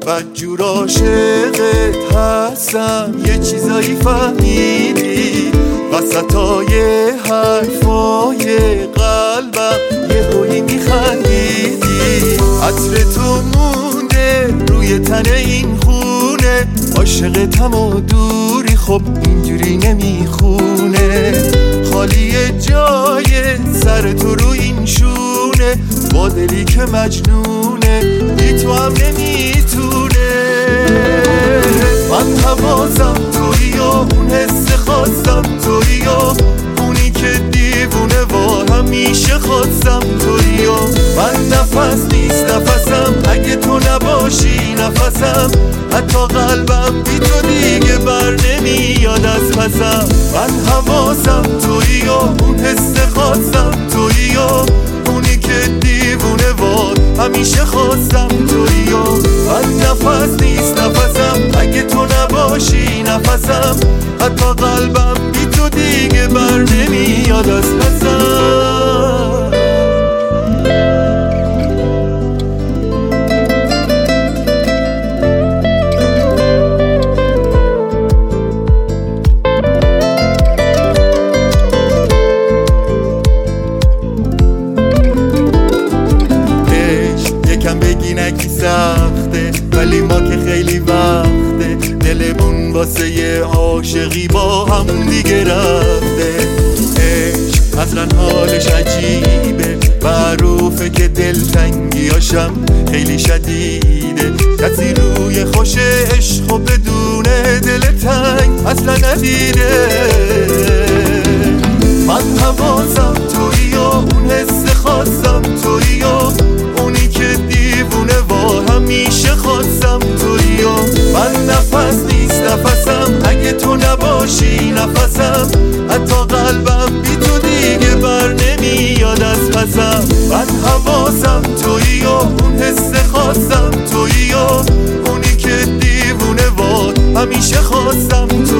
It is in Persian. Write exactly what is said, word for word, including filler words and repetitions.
بدجور عاشقت هستم، یه چیزایی فهمیدی وسطای حرفای قلبم، یه هویی میخندیدی. عطر تو مونده روی تن این خونه، عاشقتم و دوری خب اینجوری نمیخونه. خالی جای سر تو رو این شونه، با دلی که مجنونه بی تو هم نمیتونه. من حواسم تویی و اون حس خواستم تویی و اونی که دیوونه و همیشه خواستم تویی و من نفس نیست نفسم اگه تو نباشی نفسم، حتی قلبم بی تو دیگه بر نمیاد از پسم. من حواسم تویی و اون حس خواستم تویی و اونی که دیوونه و همیشه خواستم تویی و من نفس نیست نفسم اگه تو نباشی نفسم، حتی قلبم بی تو دیگه بر نمیاد از پسم. یکم بگی نکی سخته ولی ما که خیلی وقته دلمون واسه یه عاشقی با هم دیگه رفته. عشق اصلا حالش عجیبه، معروفه که دلتنگیاشم خیلی شدیده. کسی روی خوش عشق و بدون دل تنگ اصلا ندیده. من حواسم تویی و اون حس خواستم تویی و اونی که دیوونه و همیشه خواستم تویی و من نفس نیست نفسم اگه تو نباشی نفسم، حتی قلبم بی تو دیگه بر نمیاد از پسم. من حواسم تویی و اون حس خواستم تویی و اونی که دیوونه و همیشه خواستم تویی